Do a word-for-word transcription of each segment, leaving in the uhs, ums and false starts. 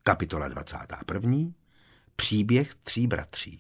Kapitola dvacátá první. Příběh tří bratří.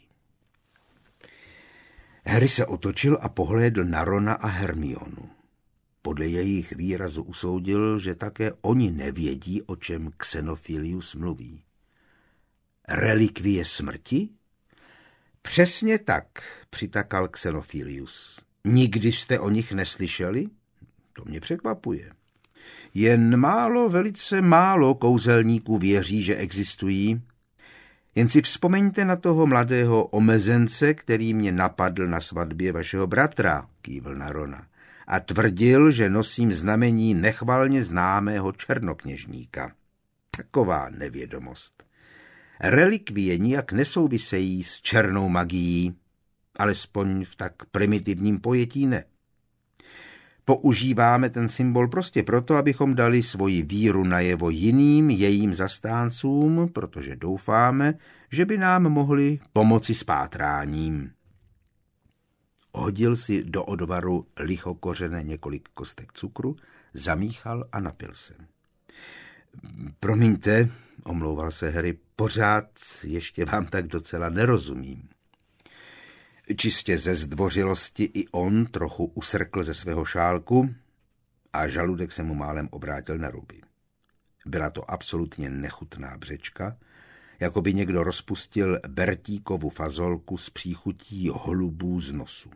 Harry se otočil a pohlédl na Rona a Hermionu. Podle jejich výrazu usoudil, že také oni nevědí, o čem Xenophilius mluví. Relikvie smrti? Přesně tak, přitakal Xenophilius. Nikdy jste o nich neslyšeli? To mě překvapuje. Jen málo, velice málo kouzelníků věří, že existují. Jen si vzpomeňte na toho mladého omezence, který mě napadl na svatbě vašeho bratra, kývl na Rona, a tvrdil, že nosím znamení nechvalně známého černokněžníka. Taková nevědomost. Relikvie nijak nesouvisejí s černou magií, alespoň v tak primitivním pojetí ne. Používáme ten symbol prostě proto, abychom dali svoji víru najevo jiným jejím zastáncům, protože doufáme, že by nám mohli pomoci s pátráním. Hodil si do odvaru lichokořené několik kostek cukru, zamíchal a napil se. Promiňte, omlouval se Harry, pořád ještě vám tak docela nerozumím. Čistě ze zdvořilosti i on trochu usrkl ze svého šálku a žaludek se mu málem obrátil na ruby. Byla to absolutně nechutná břečka, jako by někdo rozpustil Bertíkovu fazolku s příchutí holubů z nosu.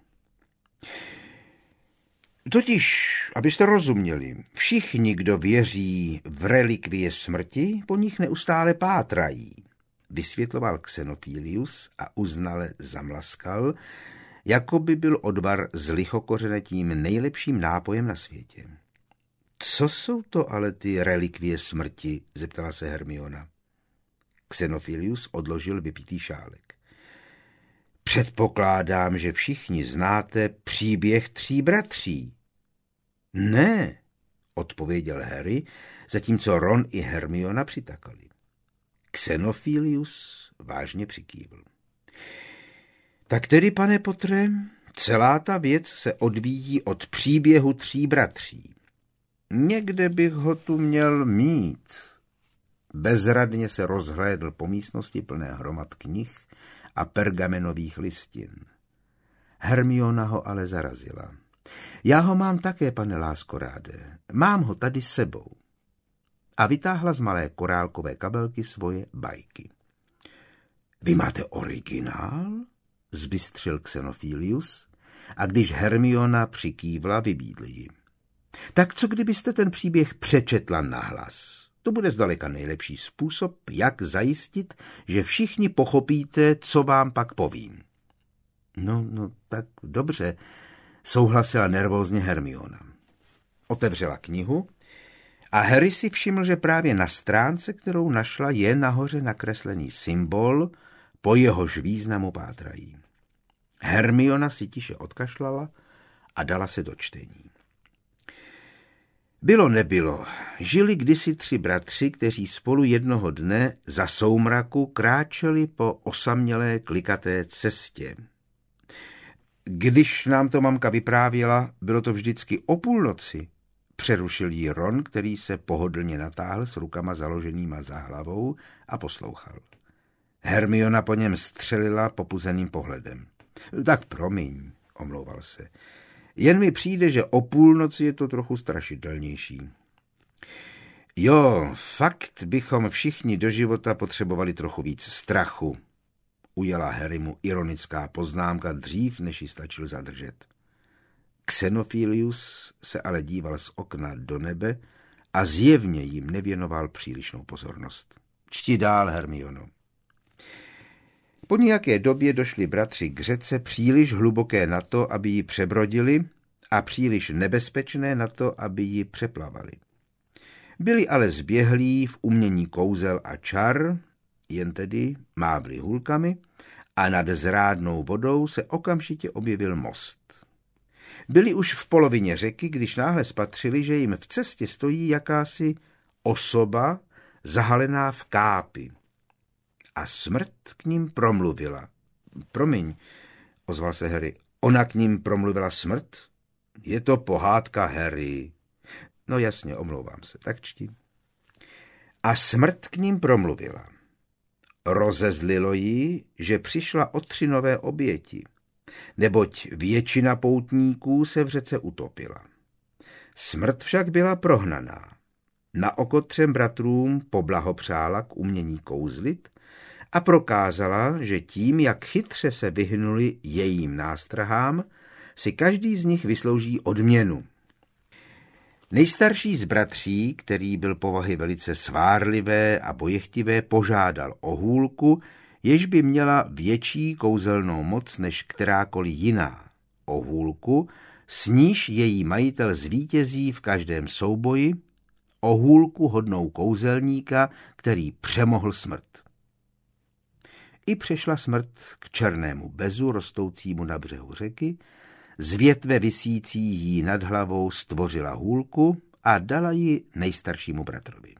Totiž, abyste rozuměli, všichni, kdo věří v relikvie smrti, po nich neustále pátrají, vysvětloval Xenophilius a uznale zamlaskal, jako by byl odvar z lichokořene tím nejlepším nápojem na světě. Co jsou to ale ty relikvie smrti? Zeptala se Hermiona. Xenophilius odložil vypitý šálek. Předpokládám, že všichni znáte příběh tří bratří. Ne, odpověděl Harry, zatímco Ron i Hermiona přitakali. Xenophilius vážně přikývl. Tak tedy, pane Potre, celá ta věc se odvíjí od příběhu tří bratří. Někde bych ho tu měl mít. Bezradně se rozhlédl po místnosti plné hromad knih a pergamenových listin. Hermiona ho ale zarazila. Já ho mám také, pane láskoráde. Mám ho tady sebou. A vytáhla z malé korálkové kabelky svoje bajky. Vy máte originál? Zbystřil Xenophilius, a když Hermiona přikývla, vybídl ji. Tak co kdybyste ten příběh přečetla nahlas? To bude zdaleka nejlepší způsob, jak zajistit, že všichni pochopíte, co vám pak povím. No, no, tak dobře, souhlasila nervózně Hermiona. Otevřela knihu a Harry si všiml, že právě na stránce, kterou našla, je nahoře nakreslený symbol, po jehož významu pátrají. Hermiona si tiše odkašlala a dala se do čtení. Bylo nebylo. Žili kdysi tři bratři, kteří spolu jednoho dne za soumraku kráčeli po osamělé klikaté cestě. Když nám to mamka vyprávěla, bylo to vždycky o půlnoci, přerušil jí Ron, který se pohodlně natáhl s rukama založenýma za hlavou a poslouchal. Hermiona po něm střelila popuzeným pohledem. Tak promiň, omlouval se. Jen mi přijde, že o půlnoci je to trochu strašidelnější. Jo, fakt bychom všichni do života potřebovali trochu víc strachu, ujela Harrymu ironická poznámka dřív, než ji stačil zadržet. Xenophilius se ale díval z okna do nebe a zjevně jim nevěnoval přílišnou pozornost. Čti dál, Hermiono. Po nějaké době došli bratři k řece příliš hluboké na to, aby ji přebrodili, a příliš nebezpečné na to, aby ji přeplavali. Byli ale zběhlí v umění kouzel a čar, jen tedy mávli hůlkami, a nad zrádnou vodou se okamžitě objevil most. Byli už v polovině řeky, když náhle spatřili, že jim v cestě stojí jakási osoba zahalená v kápi. A smrt k ním promluvila. Promiň, ozval se Harry, ona k ním promluvila smrt? Je to pohádka, Harry. No jasně, omlouvám se, tak čti. A smrt k ním promluvila. Rozezlilo jí, že přišla o tři nové oběti, neboť většina poutníků se v řece utopila. Smrt však byla prohnaná. Na oko třem bratrům poblahopřála k umění kouzlit a prokázala, že tím, jak chytře se vyhnuli jejím nástrahám, si každý z nich vyslouží odměnu. Nejstarší z bratří, který byl povahy velice svárlivé a bojechtivé, požádal o hůlku, jež by měla větší kouzelnou moc než kterákoliv jiná. O hůlku, s níž její majitel zvítězí v každém souboji, o hůlku hodnou kouzelníka, který přemohl smrt. I přešla smrt k černému bezu rostoucímu na břehu řeky, z větve visící jí nad hlavou stvořila hůlku a dala ji nejstaršímu bratrovi.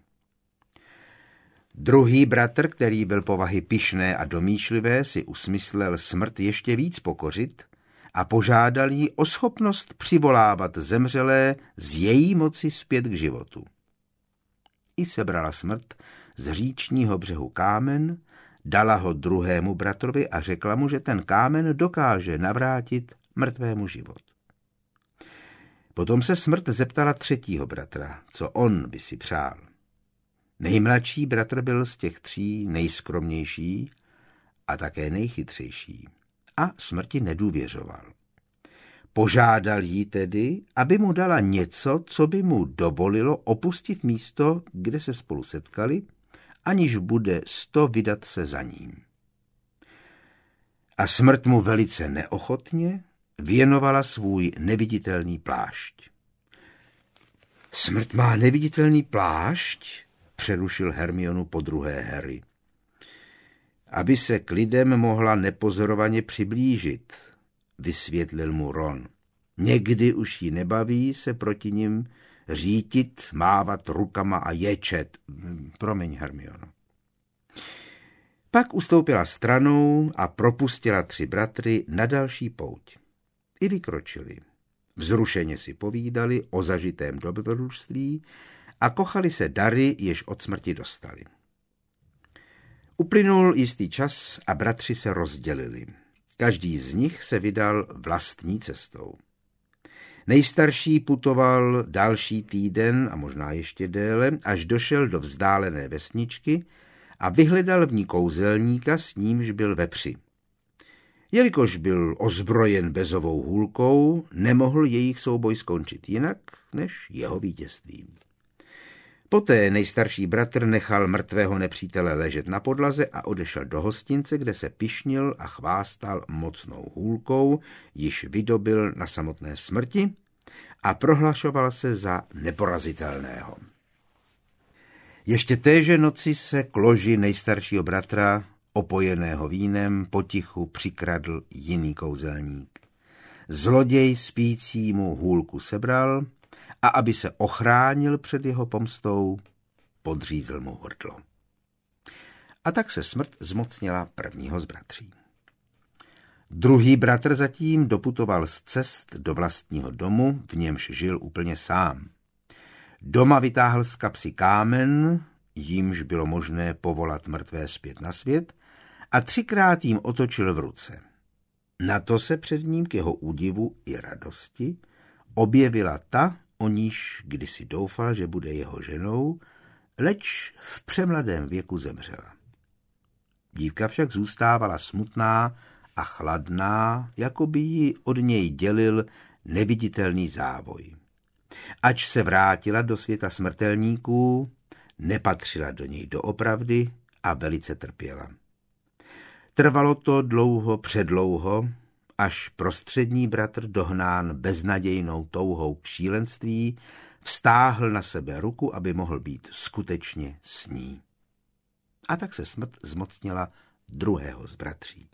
Druhý bratr, který byl povahy pyšné a domýšlivé, si usmyslel smrt ještě víc pokořit a požádal jí o schopnost přivolávat zemřelé z její moci zpět k životu. I sebrala smrt z říčního břehu kámen, dala ho druhému bratrovi a řekla mu, že ten kámen dokáže navrátit mrtvému život. Potom se smrt zeptala třetího bratra, co on by si přál. Nejmladší bratr byl z těch tří nejskromnější a také nejchytřejší a smrti nedůvěřoval. Požádal jí tedy, aby mu dala něco, co by mu dovolilo opustit místo, kde se spolu setkali, aniž bude sto vydat se za ním. A smrt mu velice neochotně věnovala svůj neviditelný plášť. Smrt má neviditelný plášť, přerušil Hermionu podruhé Harry. Aby se k lidem mohla nepozorovaně přiblížit, vysvětlil mu Ron. Někdy už jí nebaví se proti nim řítit, mávat rukama a ječet. Promiň, Hermiono. Pak ustoupila stranou a propustila tři bratry na další pouť. I vykročili. Vzrušeně si povídali o zažitém dobrodružství a kochali se dary, jež od smrti dostali. Uplynul jistý čas a bratři se rozdělili. Každý z nich se vydal vlastní cestou. Nejstarší putoval další týden a možná ještě déle, až došel do vzdálené vesničky a vyhledal v ní kouzelníka, s nímž byl ve při. Jelikož byl ozbrojen bezovou hůlkou, nemohl jejich souboj skončit jinak než jeho vítězstvím. Poté nejstarší bratr nechal mrtvého nepřítele ležet na podlaze a odešel do hostince, kde se pyšnil a chvástal mocnou hůlkou, již vydobil na samotné smrti a prohlašoval se za neporazitelného. Ještě téže noci se k loži nejstaršího bratra, opojeného vínem, potichu přikradl jiný kouzelník. Zloděj spícímu hůlku sebral a aby se ochránil před jeho pomstou, podřízl mu hrdlo. A tak se smrt zmocnila prvního z bratří. Druhý bratr zatím doputoval z cest do vlastního domu, v němž žil úplně sám. Doma vytáhl z kapsy kámen, jímž bylo možné povolat mrtvé zpět na svět, a třikrát jim otočil v ruce. Na to se před ním k jeho údivu i radosti objevila ta, o níž kdysi doufal, že bude jeho ženou, leč v přemladém věku zemřela. Dívka však zůstávala smutná a chladná, jako by ji od něj dělil neviditelný závoj. Ač se vrátila do světa smrtelníků, nepatřila do něj doopravdy a velice trpěla. Trvalo to dlouho předlouho, až prostřední bratr, dohnán beznadějnou touhou k šílenství, vztáhl na sebe ruku, aby mohl být skutečně s ní. A tak se smrt zmocnila druhého z bratří.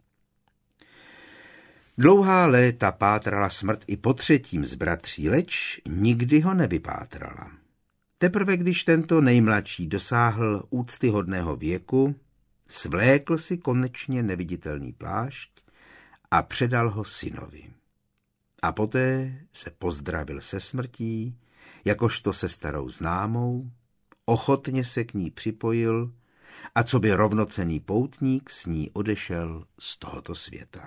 Dlouhá léta pátrala smrt i po třetím z bratří, leč nikdy ho nevypátrala. Teprve když tento nejmladší dosáhl úctyhodného věku, svlékl si konečně neviditelný plášť a předal ho synovi. A poté se pozdravil se smrtí, jakožto se starou známou, ochotně se k ní připojil a co by rovnocenný poutník s ní odešel z tohoto světa.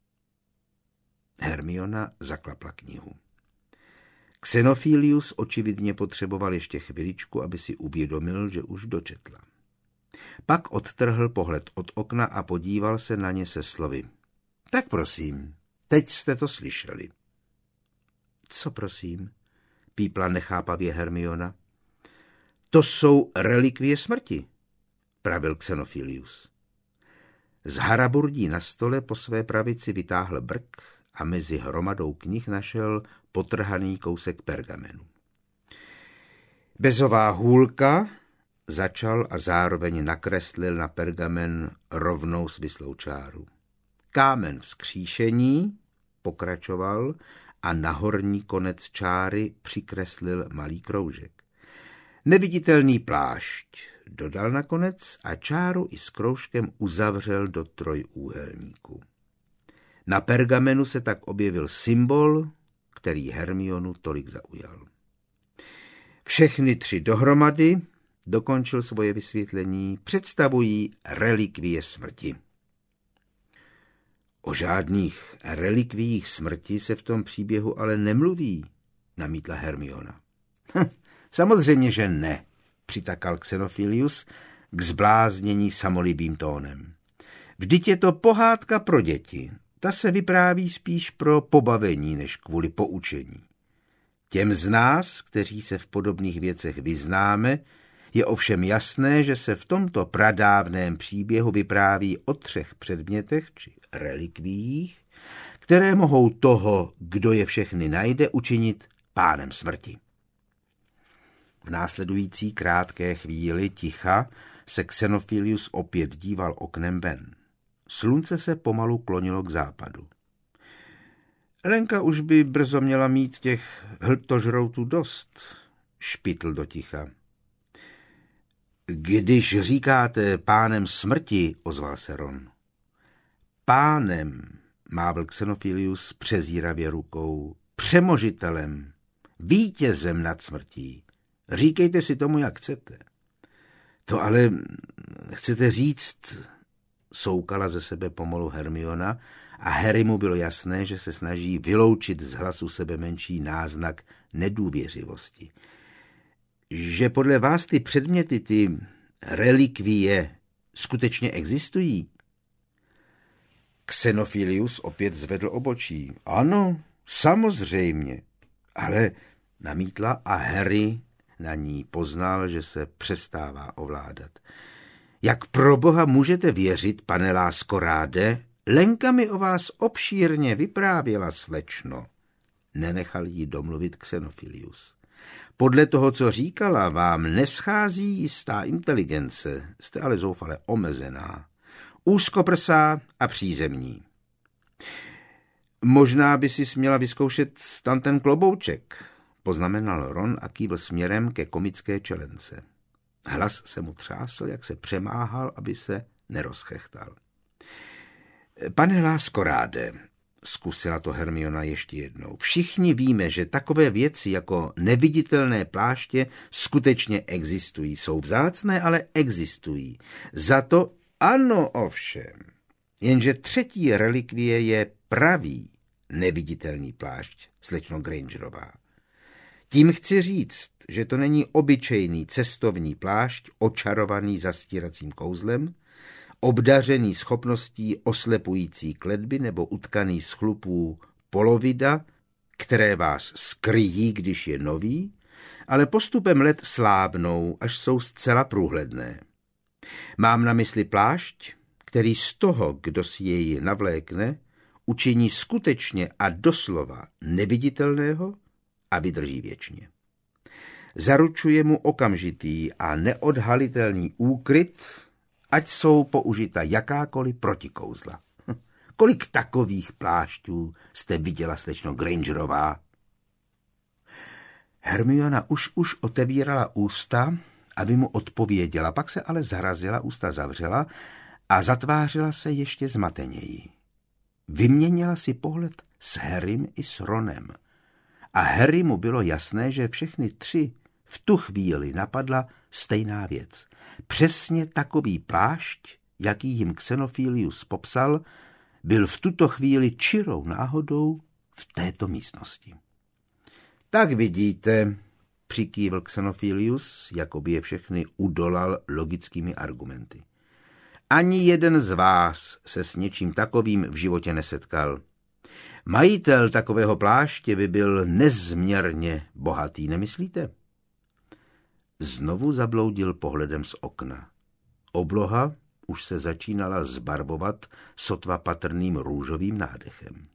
Hermiona zaklapla knihu. Xenophilius očividně potřeboval ještě chviličku, aby si uvědomil, že už dočetla. Pak odtrhl pohled od okna a podíval se na ně se slovy. Tak prosím, teď jste to slyšeli. Co prosím? Pípla nechápavě Hermiona. To jsou relikvie smrti, pravil Xenophilius. Z haraburdí na stole po své pravici vytáhl brk a mezi hromadou knih našel potrhaný kousek pergamenu. Bezová hůlka, začal a zároveň nakreslil na pergamen rovnou svislou čáru. Kámen vzkříšení, pokračoval a na horní konec čáry přikreslil malý kroužek. Neviditelný plášť, dodal nakonec a čáru i s kroužkem uzavřel do trojúhelníku. Na pergamenu se tak objevil symbol, který Hermionu tolik zaujal. Všechny tři dohromady, dokončil svoje vysvětlení, představují relikvie smrti. O žádných relikviích smrti se v tom příběhu ale nemluví, namítla Hermiona. Samozřejmě, že ne, přitakal Xenophilius k zbláznění samolibým tónem. Vždyť je to pohádka pro děti. Ta se vypráví spíš pro pobavení, než kvůli poučení. Těm z nás, kteří se v podobných věcech vyznáme, je ovšem jasné, že se v tomto pradávném příběhu vypráví o třech předmětech či relikviích, které mohou toho, kdo je všechny najde, učinit pánem smrti. V následující krátké chvíli ticha se Xenophilius opět díval oknem ven. Slunce se pomalu klonilo k západu. Lenka už by brzo měla mít těch hltožroutů dost, špitl do ticha. Když říkáte pánem smrti, ozval se Ron. Pánem, mávl Xenophilius přezíravě rukou, přemožitelem, vítězem nad smrtí. Říkejte si tomu, jak chcete. To ale chcete říct, soukala ze sebe pomalu Hermiona a Harrymu bylo jasné, že se snaží vyloučit z hlasu sebe menší náznak nedůvěřivosti. Že podle vás ty předměty, ty relikvie, skutečně existují? Xenophilius opět zvedl obočí. Ano, samozřejmě, ale namítla a Harry na ní poznal, že se přestává ovládat. Jak pro boha můžete věřit, pane láskoráde? Lenka mi o vás obšírně vyprávěla, slečno. Nenechal jí domluvit Xenophilius. Podle toho, co říkala, vám neschází jistá inteligence, jste ale zoufale omezená, úzkoprsá a přízemní. Možná by si směla vyzkoušet tam ten klobouček, poznamenal Ron a kývl směrem ke komické čelence. Hlas se mu třásl, jak se přemáhal, aby se nerozchechtal. Pane láskoráde, zkusila to Hermiona ještě jednou, všichni víme, že takové věci jako neviditelné pláště skutečně existují. Jsou vzácné, ale existují. Za to ano ovšem. Jenže třetí relikvie je pravý neviditelný plášť, slečno Grangerová. Tím chci říct, že to není obyčejný cestovní plášť očarovaný zastíracím kouzlem, obdařený schopností oslepující kletby nebo utkaný z chlupů polovida, které vás skryjí, když je nový, ale postupem let slábnou, až jsou zcela průhledné. Mám na mysli plášť, který z toho, kdo si jej navlékne, učiní skutečně a doslova neviditelného a vydrží věčně. Zaručuje mu okamžitý a neodhalitelný úkryt, ať jsou použita jakákoliv protikouzla. Kolik takových plášťů jste viděla, slečno Grangerová? Hermiona už už otevírala ústa, aby mu odpověděla, pak se ale zarazila, ústa zavřela a zatvářila se ještě zmateněji. Vyměnila si pohled s Harrym i s Ronem. A Harrymu bylo jasné, že všechny tři v tu chvíli napadla stejná věc. Přesně takový plášť, jaký jim Xenophilius popsal, byl v tuto chvíli čirou náhodou v této místnosti. Tak vidíte, přikývl Xenophilius, jako by je všechny udolal logickými argumenty. Ani jeden z vás se s něčím takovým v životě nesetkal. Majitel takového pláště by byl nezměrně bohatý, nemyslíte? Znovu zabloudil pohledem z okna. Obloha už se začínala zbarvovat sotva patrným růžovým nádechem.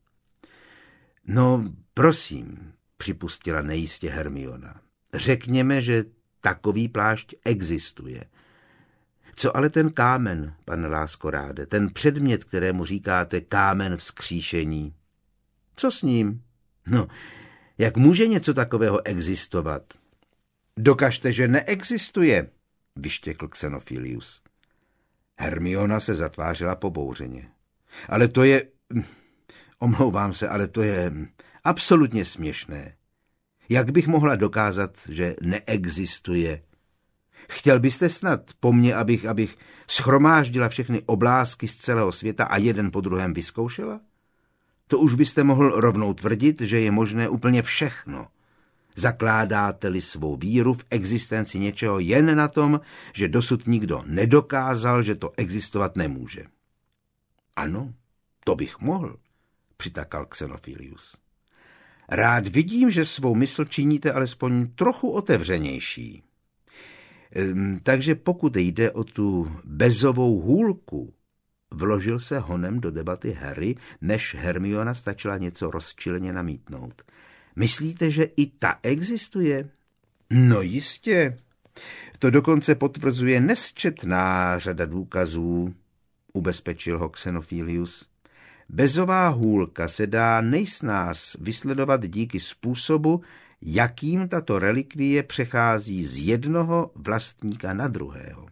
No, prosím, připustila nejistě Hermiona. Řekněme, že takový plášť existuje. Co ale ten kámen, pane Láskoráde, ten předmět, kterému říkáte kámen vzkříšení? Co s ním? No, jak může něco takového existovat? Dokažte, že neexistuje, vyštěkl Xenophilius. Hermiona se zatvářila pobouřeně. Ale to je... Omlouvám se, ale to je absolutně směšné. Jak bych mohla dokázat, že neexistuje? Chtěl byste snad po mně, abych, abych shromáždila všechny oblásky z celého světa a jeden po druhém vyzkoušela? To už byste mohl rovnou tvrdit, že je možné úplně všechno. Zakládáte-li svou víru v existenci něčeho jen na tom, že dosud nikdo nedokázal, že to existovat nemůže. Ano, to bych mohl, přitakal Xenophilius. Rád vidím, že svou mysl činíte alespoň trochu otevřenější. Ehm, takže pokud jde o tu bezovou hůlku, vložil se honem do debaty Harry, než Hermiona stačila něco rozčileně namítnout. Myslíte, že i ta existuje? No jistě. To dokonce potvrzuje nesčetná řada důkazů, ubezpečil ho Xenophilius. Bezová hůlka se dá nejsnáz vysledovat díky způsobu, jakým tato relikvie přechází z jednoho vlastníka na druhého.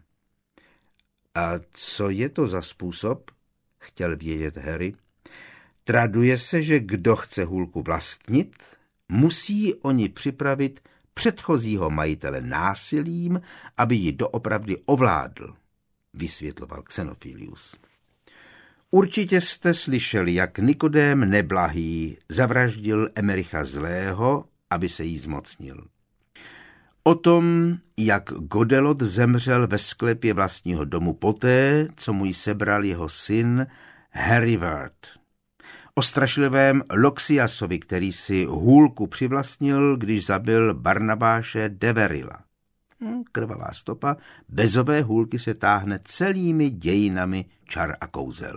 A co je to za způsob? Chtěl vědět Harry. Traduje se, že kdo chce hůlku vlastnit, musí o ní připravit předchozího majitele násilím, aby ji doopravdy ovládl, vysvětloval Xenophilius. Určitě jste slyšeli, jak Nikodém Neblahý zavraždil Emericha Zlého, aby se jí zmocnil. O tom, jak Godelot zemřel ve sklepě vlastního domu poté, co mu ji sebral jeho syn Harry Ward. O strašlivém Loxiasovi, který si hůlku přivlastnil, když zabil Barnabáše Deverilla. Hm, krvavá stopa bezové hůlky se táhne celými dějinami čar a kouzel.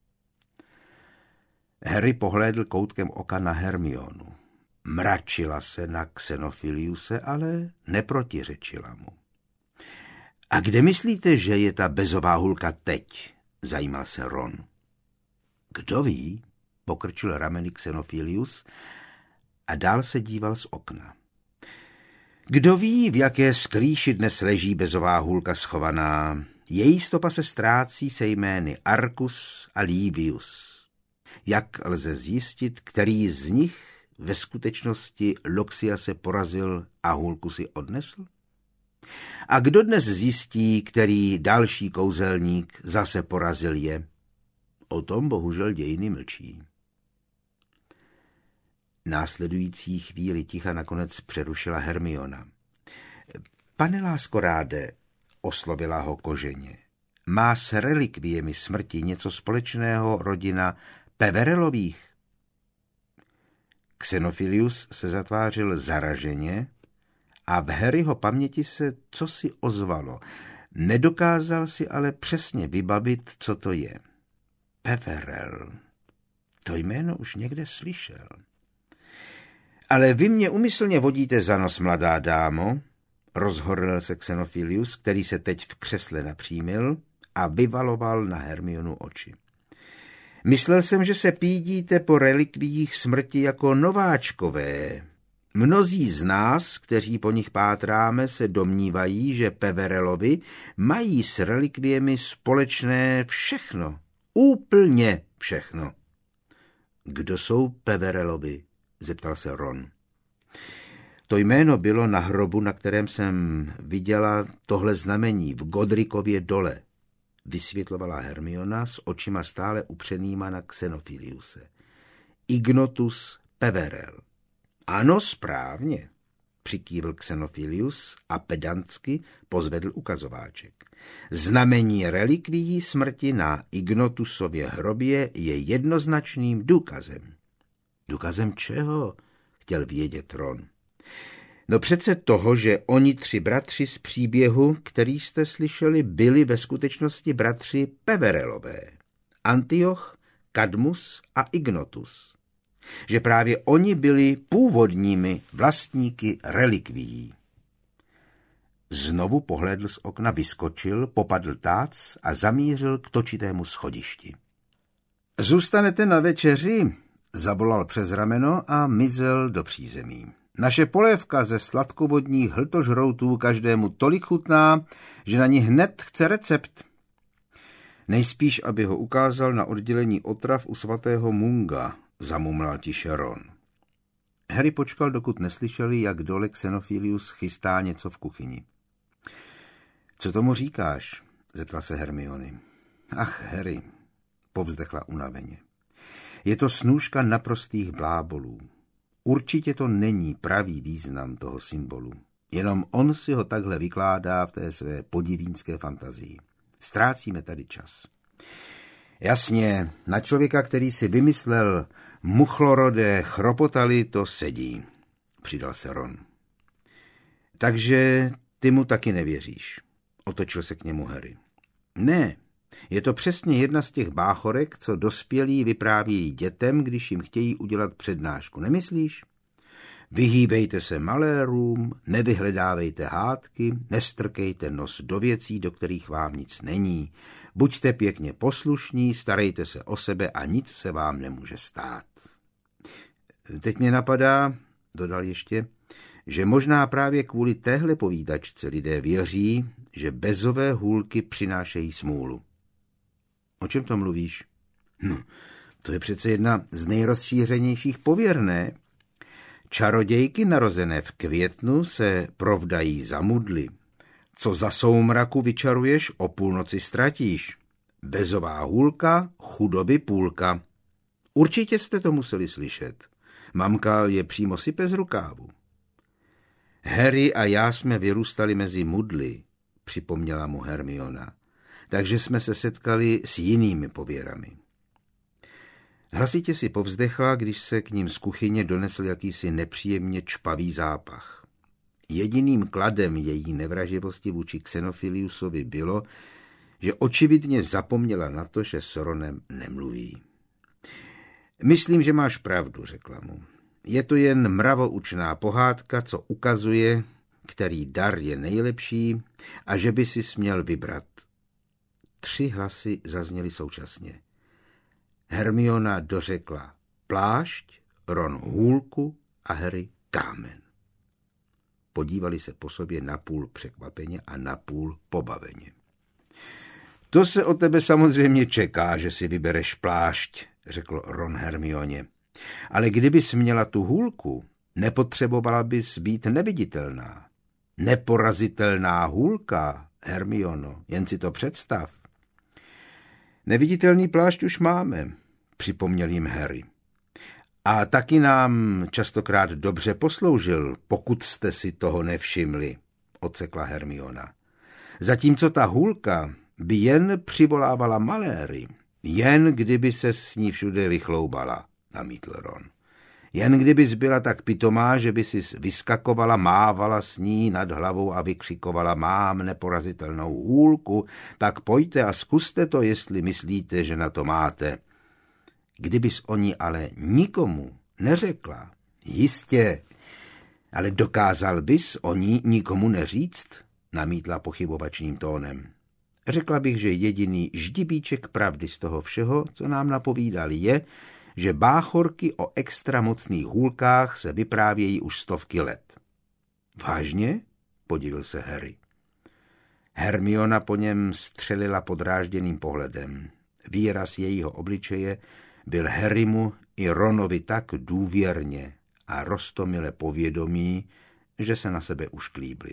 Harry pohlédl koutkem oka na Hermionu. Mračila se na Xenophiliuse, ale neprotiřečila mu. A kde myslíte, že je ta bezová hůlka teď? Zajímal se Ron. Kdo ví? Pokrčil rameny Xenophilius a dál se díval z okna. Kdo ví, v jaké skrýši dnes leží bezová hůlka schovaná? Její stopa se ztrácí se jmény Arcus a Livius. Jak lze zjistit, který z nich ve skutečnosti Loxiase porazil a hůlku si odnesl? A kdo dnes zjistí, který další kouzelník zase porazil je? O tom bohužel dějiny mlčí. Následující chvíli ticha nakonec přerušila Hermiona. Pane Láskoráde, oslovila ho koženě, má s relikviemi smrti něco společného rodina Peverelových? Xenophilius se zatvářil zaraženě a v Harryho paměti se cosi ozvalo. Nedokázal si ale přesně vybavit, co to je. Peverell. To jméno už někde slyšel. Ale vy mě umyslně vodíte za nos, mladá dámo, rozhorlil se Xenophilius, který se teď v křesle napřímil a vyvaloval na Hermionu oči. Myslel jsem, že se pídíte po relikviích smrti jako nováčkové. Mnozí z nás, kteří po nich pátráme, se domnívají, že Peverellovi mají s relikviemi společné všechno. Úplně všechno. Kdo jsou Peverellovi? Zeptal se Ron. To jméno bylo na hrobu, na kterém jsem viděla tohle znamení v Godricově dole, vysvětlovala Hermiona s očima stále upřenýma na Xenofiliuse. Ignotus Peverell. Ano, správně, přikývl Xenofilius a pedantsky pozvedl ukazováček. Znamení relikvií smrti na Ignotusově hrobě je jednoznačným důkazem. Důkazem čeho? Chtěl vědět Ron. No přece toho, že oni tři bratři z příběhu, který jste slyšeli, byli ve skutečnosti bratři Peverellové. Antioch, Kadmus a Ignotus. Že právě oni byli původními vlastníky relikvií. Znovu pohlédl z okna, vyskočil, popadl tác a zamířil k točitému schodišti. Zůstanete na večeři? Zavolal přes rameno a mizel do přízemí. Naše polévka ze sladkovodních hltožroutů každému tolik chutná, že na ní hned chce recept. Nejspíš, aby ho ukázal na oddělení otrav u svatého Munga, zamumlal tiše Ron. Harry počkal, dokud neslyšeli, jak dole Xenofilius chystá něco v kuchyni. Co tomu říkáš? Zeptal se Hermiony. Ach, Harry, povzdechla unaveně. Je to snůška naprostých blábolů. Určitě to není pravý význam toho symbolu. Jenom on si ho takhle vykládá v té své podivínské fantazii. Ztrácíme tady čas. Jasně, na člověka, který si vymyslel muchlorodé chropotaly, to sedí, přidal se Ron. Takže ty mu taky nevěříš, otočil se k němu Harry. Ne, je to přesně jedna z těch báchorek, co dospělí vyprávějí dětem, když jim chtějí udělat přednášku, nemyslíš? Vyhýbejte se malérům, nevyhledávejte hádky, nestrkejte nos do věcí, do kterých vám nic není. Buďte pěkně poslušní, starejte se o sebe a nic se vám nemůže stát. Teď mě napadá, dodal ještě, že možná právě kvůli téhle povídačce lidé věří, že bezové hůlky přinášejí smůlu. O čem to mluvíš? No, to je přece jedna z nejrozšířenějších pověr, ne? Čarodějky narozené v květnu se provdají za mudly. Co za soumraku vyčaruješ, o půlnoci ztratíš. Bezová hůlka, chudoby půlka. Určitě jste to museli slyšet. Mamka je přímo sype z rukávu. Harry a já jsme vyrůstali mezi mudly, připomněla mu Hermiona, takže jsme se setkali s jinými pověrami. Hlasitě si povzdechla, když se k ním z kuchyně donesl jakýsi nepříjemně čpavý zápach. Jediným kladem její nevraživosti vůči Xenofiliusovi bylo, že očividně zapomněla na to, že s Ronem nemluví. Myslím, že máš pravdu, řekla mu. Je to jen mravoučná pohádka, co ukazuje, který dar je nejlepší a že by si směl vybrat. Tři hlasy zazněly současně. Hermiona dořekla plášť, Ron hůlku a Harry kámen. Podívali se po sobě napůl překvapeně a napůl pobaveně. To se od tebe samozřejmě čeká, že si vybereš plášť, řekl Ron Hermioně. Ale kdybys měla tu hůlku, nepotřebovala bys být neviditelná. Neporazitelná hůlka, Hermiono, jen si to představ. Neviditelný plášť už máme, připomněl jim Harry. A taky nám častokrát dobře posloužil, pokud jste si toho nevšimli, odsekla Hermiona. Zatímco ta hůlka by jen přivolávala maléry, jen kdyby se s ní všude vychloubala, namítl Ron. Jen kdybys byla tak pitomá, že by si vyskakovala, mávala s ní nad hlavou a vykřikovala mám neporazitelnou hůlku, tak pojďte a zkuste to, jestli myslíte, že na to máte. Kdybys o ní ale nikomu neřekla, jistě, ale dokázal bys o ní nikomu neříct, namítla pochybovačným tónem. Řekla bych, že jediný ždibíček pravdy z toho všeho, co nám napovídali, je, že báchorky o extramocných hůlkách se vyprávějí už stovky let. Vážně? Podivil se Harry. Hermiona po něm střelila podrážděným pohledem. Výraz jejího obličeje byl Harrymu i Ronovi tak důvěrně a roztomile povědomí, že se na sebe ušklíbli.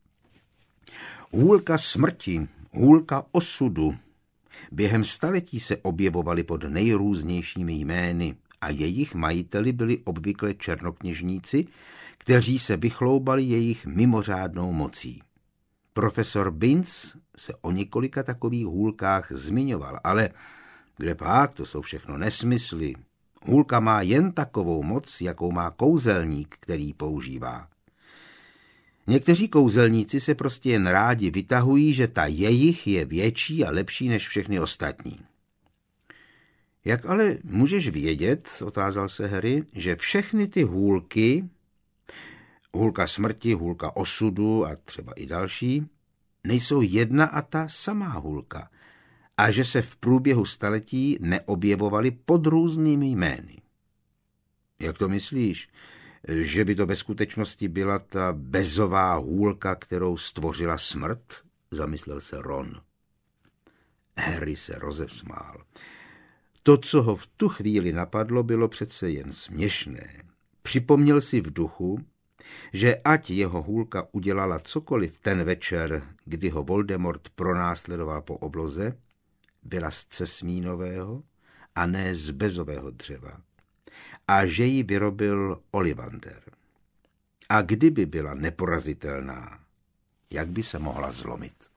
Hůlka smrti, hůlka osudu. Během staletí se objevovaly pod nejrůznějšími jmény a jejich majiteli byli obvykle černokněžníci, kteří se vychloubali jejich mimořádnou mocí. Profesor Binz se o několika takových hůlkách zmiňoval, ale kde pak, to jsou všechno nesmysly. Hůlka má jen takovou moc, jakou má kouzelník, který používá. Někteří kouzelníci se prostě jen rádi vytahují, že ta jejich je větší a lepší než všechny ostatní. Jak ale můžeš vědět, otázal se Harry, že všechny ty hůlky, hůlka smrti, hůlka osudu a třeba i další, nejsou jedna a ta samá hůlka a že se v průběhu staletí neobjevovaly pod různými jmény? Jak to myslíš? Že by to ve skutečnosti byla ta bezová hůlka, kterou stvořila smrt? Zamyslel se Ron. Harry se rozesmál. To, co ho v tu chvíli napadlo, bylo přece jen směšné. Připomněl si v duchu, že ať jeho hůlka udělala cokoliv ten večer, kdy ho Voldemort pronásledoval po obloze, byla z cesmínového a ne z bezového dřeva. A že ji vyrobil Ollivander. A kdyby byla neporazitelná, jak by se mohla zlomit?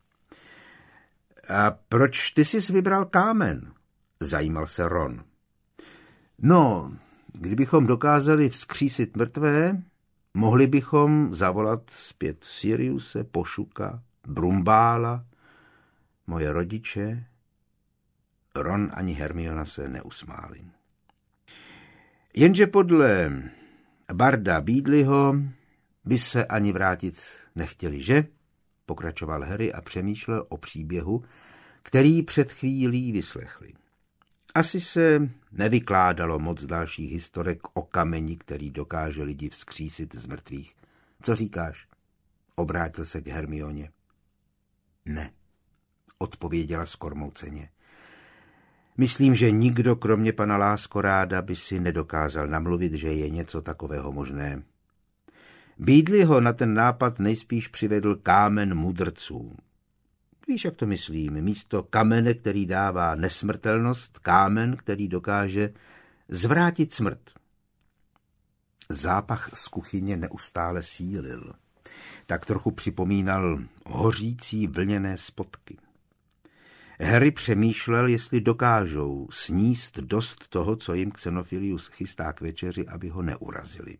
A proč ty jsi vybral kámen? Zajímal se Ron. No, kdybychom dokázali vzkřísit mrtvé, mohli bychom zavolat zpět Siriuse, Pošuka, Brumbála, moje rodiče. Ron ani Hermiona se neusmáli. Jenže podle Barda Beedleyho by se ani vrátit nechtěli, že? Pokračoval Harry a přemýšlel o příběhu, který před chvílí vyslechli. Asi se nevykládalo moc dalších historek o kameni, který dokáže lidi vzkřísit z mrtvých. Co říkáš? Obrátil se k Hermioně. Ne, odpověděla skormouceně. Myslím, že nikdo, kromě pana Láskoráda, by si nedokázal namluvit, že je něco takového možné. Beedley ho na ten nápad nejspíš přivedl kámen mudrců. Víš, jak to myslím? Místo kamene, který dává nesmrtelnost, kámen, který dokáže zvrátit smrt. Zápach z kuchyně neustále sílil. Tak trochu připomínal hořící vlněné spodky. Harry přemýšlel, jestli dokážou sníst dost toho, co jim Xenophilius chystá k večeři, aby ho neurazili.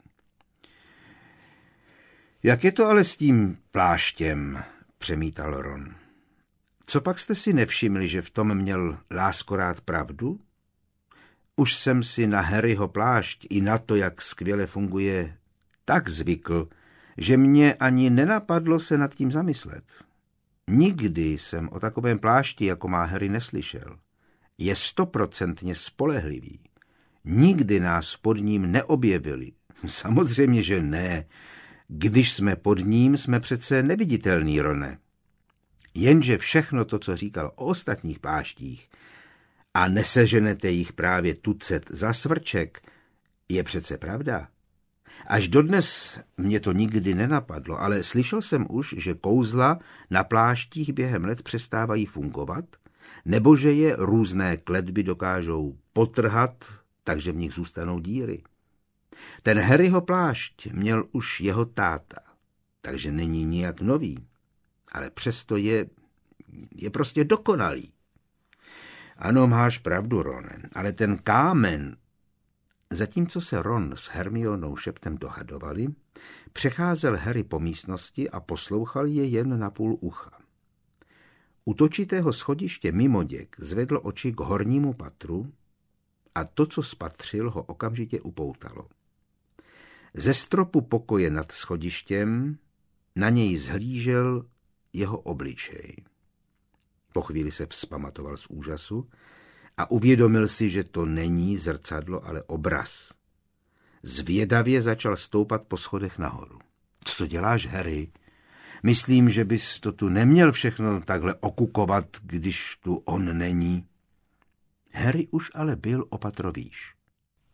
Jak je to ale s tím pláštěm, přemítal Ron. Co pak jste si nevšimli, že v tom měl Láskorád pravdu? Už jsem si na Harryho plášť i na to, jak skvěle funguje, tak zvykl, že mě ani nenapadlo se nad tím zamyslet. Nikdy jsem o takovém plášti, jako má Harry, neslyšel. Je stoprocentně spolehlivý. Nikdy nás pod ním neobjevili. Samozřejmě, že ne. Když jsme pod ním, jsme přece neviditelný, Rone. Jenže všechno to, co říkal o ostatních pláštích, a neseženete jich právě tucet za svrček, je přece pravda. Až dodnes mě to nikdy nenapadlo, ale slyšel jsem už, že kouzla na pláštích během let přestávají fungovat, nebo že je různé kletby dokážou potrhat, takže v nich zůstanou díry. Ten Harryho plášť měl už jeho táta, takže není nijak nový, ale přesto je, je prostě dokonalý. Ano, máš pravdu, Rone, ale ten kámen, zatímco se Ron s Hermionou šeptem dohadovali, přecházel Harry po místnosti a poslouchal je jen na půl ucha. U točitého schodiště mimoděk zvedl oči k hornímu patru a to, co spatřil, ho okamžitě upoutalo. Ze stropu pokoje nad schodištěm na něj zhlížel jeho obličej. Po chvíli se vzpamatoval z úžasu a uvědomil si, že to není zrcadlo, ale obraz. Zvědavě začal stoupat po schodech nahoru. Co to děláš, Harry? Myslím, že bys to tu neměl všechno takhle okukovat, když tu on není. Harry už ale byl o patro výš.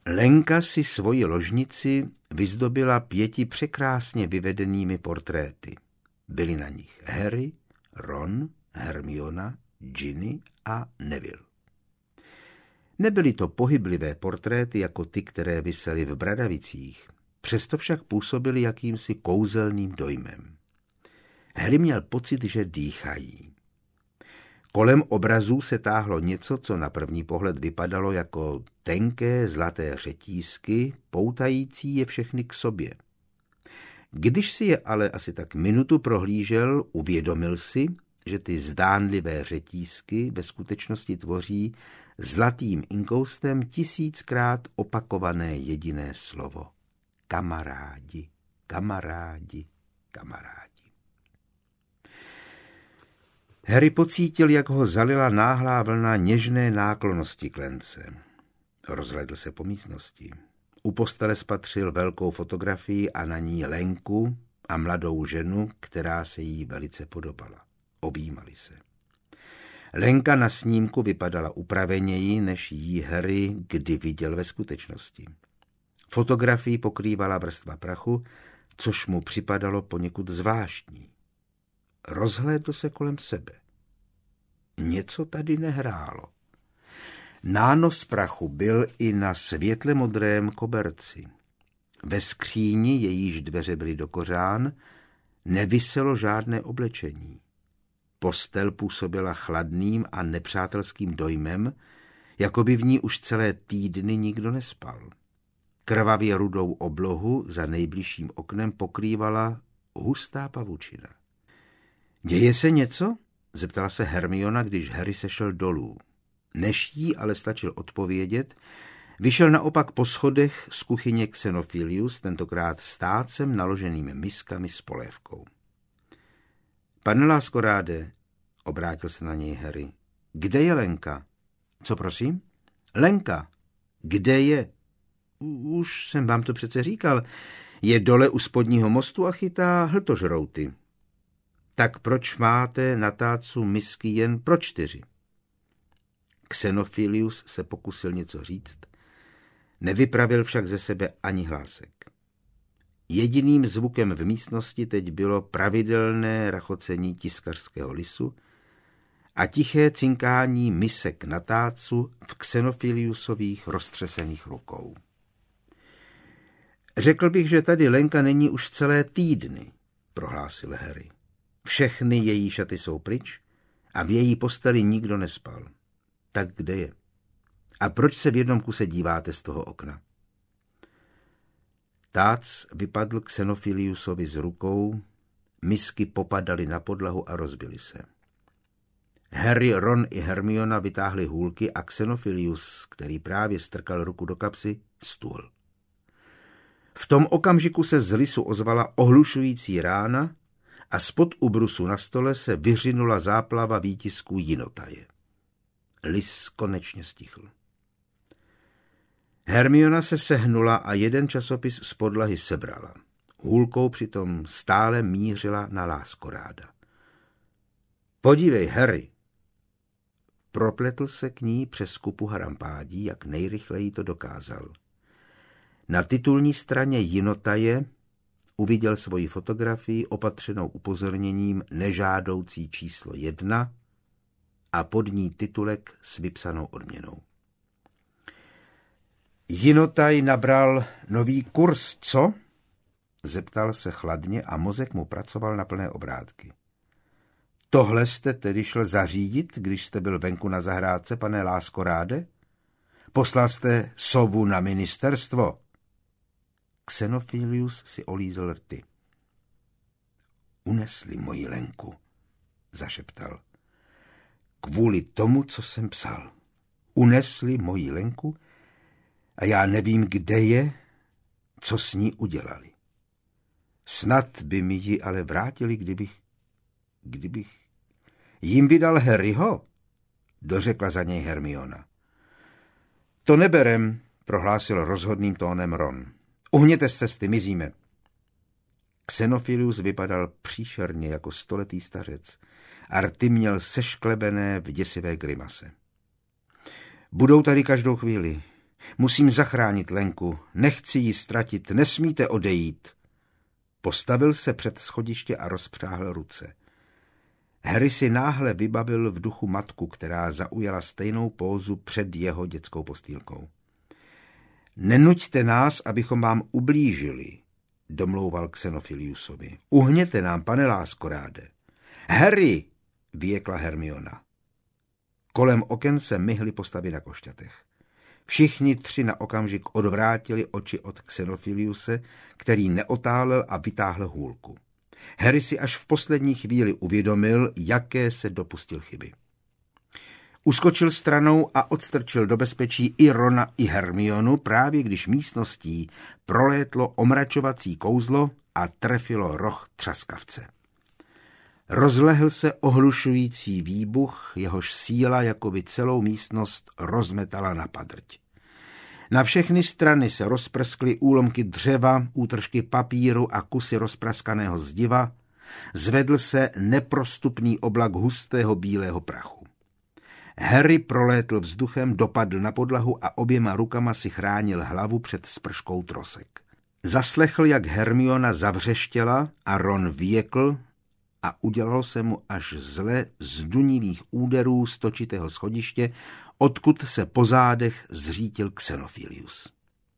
Lenka si svoji ložnici vyzdobila pěti překrásně vyvedenými portréty. Byli na nich Harry, Ron, Hermiona, Ginny a Neville. Nebyly to pohyblivé portréty jako ty, které visely v Bradavicích, přesto však působily jakýmsi kouzelným dojmem. Harry měl pocit, že dýchají. Kolem obrazů se táhlo něco, co na první pohled vypadalo jako tenké zlaté řetízky, poutající je všechny k sobě. Když si je ale asi tak minutu prohlížel, uvědomil si, že ty zdánlivé řetízky ve skutečnosti tvoří zlatým inkoustem tisíckrát opakované jediné slovo. Kamarádi, kamarádi, kamarádi. Harry pocítil, jak ho zalila náhlá vlna něžné náklonnosti k Lence. Rozhlédl se po místnosti. U postele spatřil velkou fotografii a na ní Lenku a mladou ženu, která se jí velice podobala. Objímali se. Lenka na snímku vypadala upraveněji, než jí Harry kdy viděl ve skutečnosti. Fotografii pokrývala vrstva prachu, což mu připadalo poněkud zvláštní. Rozhlédl se kolem sebe. Něco tady nehrálo. Nános prachu byl i na světle modrém koberci. Ve skříni, jejíž dveře byly do kořán, neviselo žádné oblečení. Postel působila chladným a nepřátelským dojmem, jako by v ní už celé týdny nikdo nespal. Krvavě rudou oblohu za nejbližším oknem pokrývala hustá pavučina. Děje se něco? Zeptala se Hermiona, když Harry sešel dolů. Než jí ale stačil odpovědět, vyšel naopak po schodech z kuchyně Xenophilius, tentokrát s tácem naloženými miskami s polévkou. Pane Láskoráde, obrátil se na něj Harry, kde je Lenka? Co prosím? Lenka, kde je? Už jsem vám to přece říkal. Je dole u spodního mostu a chytá hltožrouty. Tak proč máte na tácu misky jen pro čtyři? Xenophilius se pokusil něco říct, nevypravil však ze sebe ani hlásek. Jediným zvukem v místnosti teď bylo pravidelné rachocení tiskařského lisu a tiché cinkání misek na tácu v Xenophiliusových roztřesených rukou. Řekl bych, že tady Lenka není už celé týdny, prohlásil Harry. Všechny její šaty jsou pryč a v její posteli nikdo nespal. Tak kde je? A proč se v jednom kuse díváte z toho okna? Tác vypadl Xenophiliusovi z rukou, misky popadaly na podlahu a rozbily se. Harry, Ron i Hermiona vytáhli hůlky a Xenophilius, který právě strkal ruku do kapsy, stůl. V tom okamžiku se z lisu ozvala ohlušující rána a spod ubrusu na stole se vyřinula záplava výtisků jinotaje. Lis konečně stichl. Hermiona se sehnula a jeden časopis z podlahy sebrala. Hůlkou přitom stále mířila na Láskoráda. Podívej, Harry. Propletl se k ní přes kupu harampádí, jak nejrychleji to dokázal. Na titulní straně jinotaje uviděl svoji fotografii opatřenou upozorněním nežádoucí číslo jedna a pod ní titulek s vypsanou odměnou. Jinotaj nabral nový kurz, co? Zeptal se chladně a mozek mu pracoval na plné obrátky. Tohle jste tedy šel zařídit, když jste byl venku na zahrádce, pane Láskoráde? Poslal jste sovu na ministerstvo? Xenophilius si olízl rty. Unesli moji Lenku, zašeptal. Kvůli tomu, co jsem psal. Unesli moji Lenku a já nevím, kde je, co s ní udělali. Snad by mi ji ale vrátili, kdybych... kdybych... jim vydal Harryho, dořekla za něj Hermiona. To neberem, prohlásil rozhodným tónem Ron. Uhněte z cesty, mizíme. Xenophilius vypadal příšerně jako stoletý stařec a rty měl sešklebené v děsivé grimase. Budou tady každou chvíli. Musím zachránit Lenku, nechci ji ztratit, nesmíte odejít. Postavil se před schodiště a rozpřáhl ruce. Harry si náhle vybavil v duchu matku, která zaujala stejnou pózu před jeho dětskou postýlkou. Nenuďte nás, abychom vám ublížili, domlouval Xenofiliusovi. Uhněte nám, pane láskoráde. Harry, vyjekla Hermiona. Kolem oken se myhly postavy na košťatech. Všichni tři na okamžik odvrátili oči od Xenofiliuse, který neotálel a vytáhl hůlku. Harry si až v poslední chvíli uvědomil, jaké se dopustil chyby. Uskočil stranou a odstrčil do bezpečí i Rona, i Hermionu, právě když místností prolétlo omračovací kouzlo a trefilo roh třaskavce. Rozlehl se ohlušující výbuch, jehož síla jakoby celou místnost rozmetala na padrť. Na všechny strany se rozprskly úlomky dřeva, útržky papíru a kusy rozpraskaného zdiva. Zvedl se neprostupný oblak hustého bílého prachu. Harry prolétl vzduchem, dopadl na podlahu a oběma rukama si chránil hlavu před sprškou trosek. Zaslechl, jak Hermiona zavřeštěla a Ron vyjekl a udělalo se mu až zle z dunivých úderů stočitého schodiště, odkud se po zádech zřítil Xenofilius.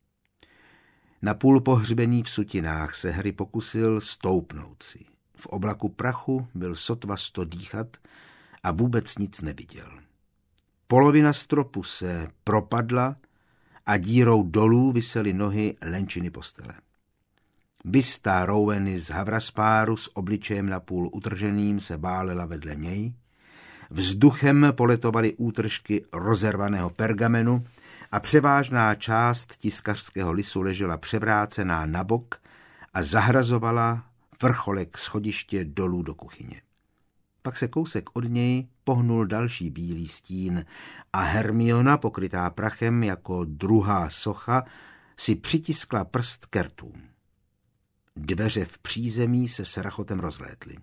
Napůl pohřbený v sutinách se Harry pokusil stoupnout si. V oblaku prachu byl sotva sto dýchat a vůbec nic neviděl. Polovina stropu se propadla a dírou dolů visely nohy Lenčiny postele. Bystá Roweny z Havraspáru s obličejem napůl utrženým se bálela vedle něj. Vzduchem poletovaly útržky rozervaného pergamenu a převážná část tiskařského lisu ležela převrácená na bok a zahrazovala vrcholek schodiště dolů do kuchyně. Pak se kousek od něj pohnul další bílý stín a Hermiona, pokrytá prachem jako druhá socha, si přitiskla prst k rtům. Dveře v přízemí se s rachotem rozlétly.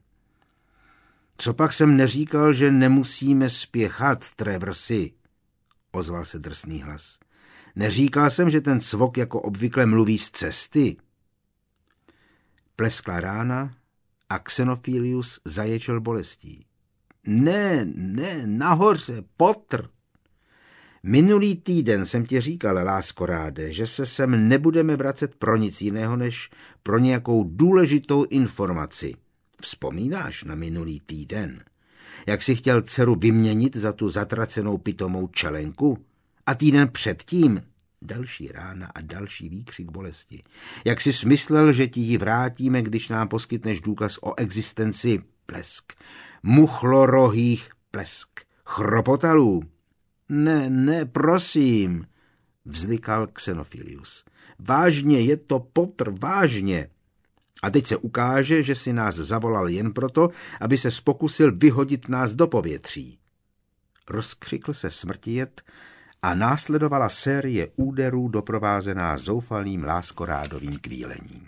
Copak jsem neříkal, že nemusíme spěchat, Trevorsi, ozval se drsný hlas. Neříkal jsem, že ten cvok jako obvykle mluví z cesty. Pleskla rána a Xenofilius zaječel bolestí. Ne, ne, nahoře, Potter. Minulý týden jsem ti říkal, láskoráde, že se sem nebudeme vracet pro nic jiného, než pro nějakou důležitou informaci. Vzpomínáš na minulý týden? Jak jsi chtěl dceru vyměnit za tu zatracenou pitomou čelenku? A týden předtím další rána a další výkřik bolesti. Jak jsi smyslel, že ti ji vrátíme, když nám poskytneš důkaz o existenci plesk, muchlorohých plesk, chropotalů? Ne, ne, prosím, vzlikal Xenofilius. Vážně, je to Potter, vážně. A teď se ukáže, že si nás zavolal jen proto, aby se pokusil vyhodit nás do povětří. Rozkřikl se smrtijet a následovala série úderů doprovázená zoufalým láskorádovým kvílením.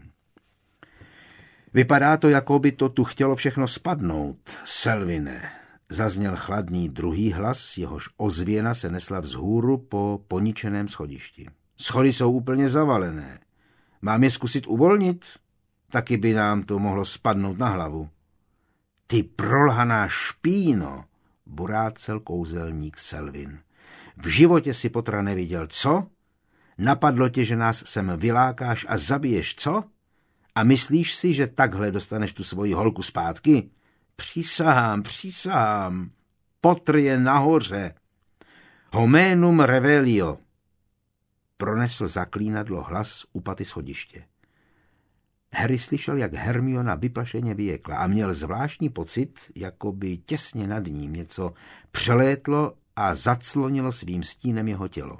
Vypadá to, jako by to tu chtělo všechno spadnout, Selvine, zazněl chladný druhý hlas, jehož ozvěna se nesla vzhůru po poničeném schodišti. Schody jsou úplně zavalené. Mám je zkusit uvolnit? Taky by nám to mohlo spadnout na hlavu. Ty prolhaná špíno, burácel kouzelník Selvin. V životě si Pottera neviděl, co? Napadlo tě, že nás sem vylákáš a zabiješ, co? A myslíš si, že takhle dostaneš tu svoji holku zpátky? Přísahám, přísahám. Potter je nahoře. Homenum revelio. Pronesl zaklínadlo hlas u paty schodiště. Harry slyšel, jak Hermiona vyplašeně vyjekla a měl zvláštní pocit, jako by těsně nad ním něco přelétlo a zaclonilo svým stínem jeho tělo.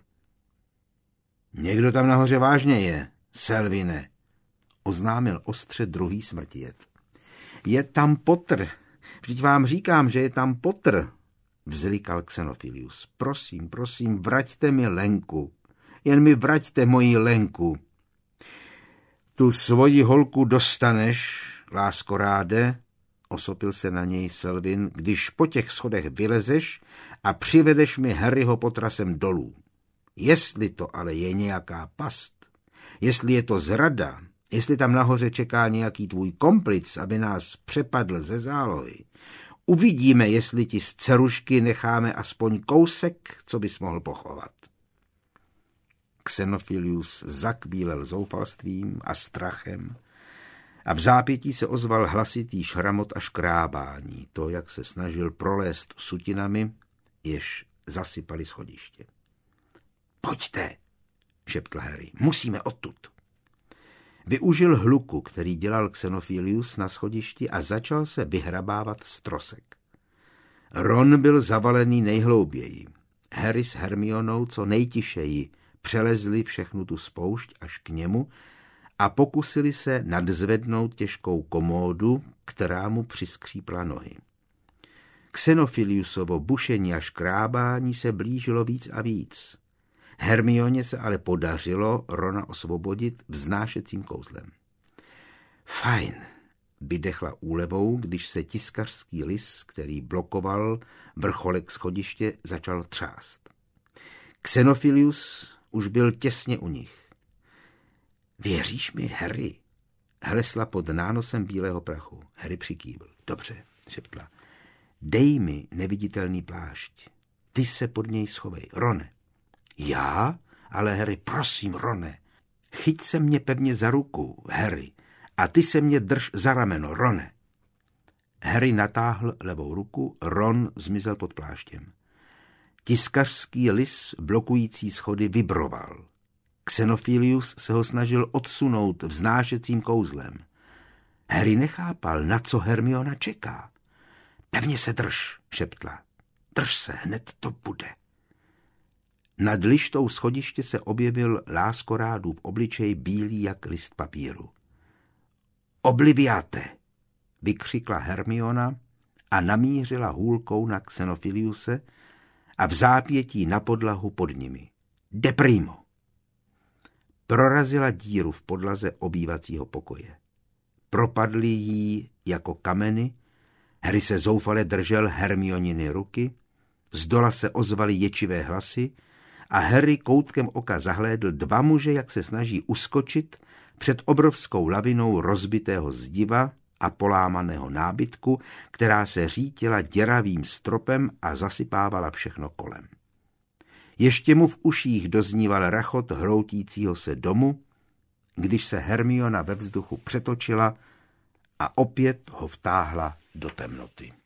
Někdo tam nahoře vážně je, Selvine, oznámil ostře druhý smrtijet. Je tam Potter. Vždyť vám říkám, že je tam Potter, vzlikal Xenofilius. Prosím, prosím, vraťte mi Lenku. Jen mi vraťte moji Lenku. Tu svoji holku dostaneš, láskoráde, osopil se na něj Selvin, když po těch schodech vylezeš a přivedeš mi Harryho Pottera sem dolů. Jestli to ale je nějaká past, jestli je to zrada, jestli tam nahoře čeká nějaký tvůj komplic, aby nás přepadl ze zálohy, uvidíme, jestli ti z cerušky necháme aspoň kousek, co bys mohl pochovat. Xenophilius zakvílel zoufalstvím a strachem a v zápětí se ozval hlasitý šramot a škrábání, to, jak se snažil prolézt sutinami, jež zasypali schodiště. Pojďte, šeptl Harry, musíme odtud. Využil hluku, který dělal Xenophilius na schodišti a začal se vyhrabávat z trosek. Ron byl zavalený nejhlouběji. Harry s Hermionou co nejtišeji přelezli všechnu tu spoušť až k němu a pokusili se nadzvednout těžkou komódu, která mu přiskřípla nohy. Xenophiliusovo bušení a škrábání se blížilo víc a víc. Hermioně se ale podařilo Rona osvobodit vznášecím kouzlem. Fajn, vydechla úlevou, když se tiskařský lis, který blokoval vrcholek schodiště, začal třást. Xenophilius už byl těsně u nich. Věříš mi, Harry? Hlesla pod nánosem bílého prachu. Harry přikývl. Dobře, šeptla. Dej mi neviditelný plášť. Ty se pod něj schovej. Rone. Já? Ale Harry, prosím, Rone. Chyť se mě pevně za ruku, Harry. A ty se mě drž za rameno, Rone. Harry natáhl levou ruku, Ron zmizel pod pláštěm. Tiskařský lis blokující schody vibroval. Xenophilius se ho snažil odsunout vznášecím kouzlem. Harry nechápal, na co Hermiona čeká. Pevně se drž, šeptla. Drž se, hned to bude. Nad lištou schodiště se objevil láskorádův obličej bílý jak list papíru. Obliviate, vykřikla Hermiona a namířila hůlkou na Xenophiliuse a v zápětí na podlahu pod nimi. De primo. Prorazila díru v podlaze obývacího pokoje. Propadly jí jako kameny, Harry se zoufale držel Hermioniny ruky, zdola se ozvaly ječivé hlasy a Harry koutkem oka zahlédl dva muže, jak se snaží uskočit před obrovskou lavinou rozbitého zdiva a polámaného nábytku, která se řítila děravým stropem a zasypávala všechno kolem. Ještě mu v uších dozníval rachot hroutícího se domu, když se Hermiona ve vzduchu přetočila a opět ho vtáhla do temnoty.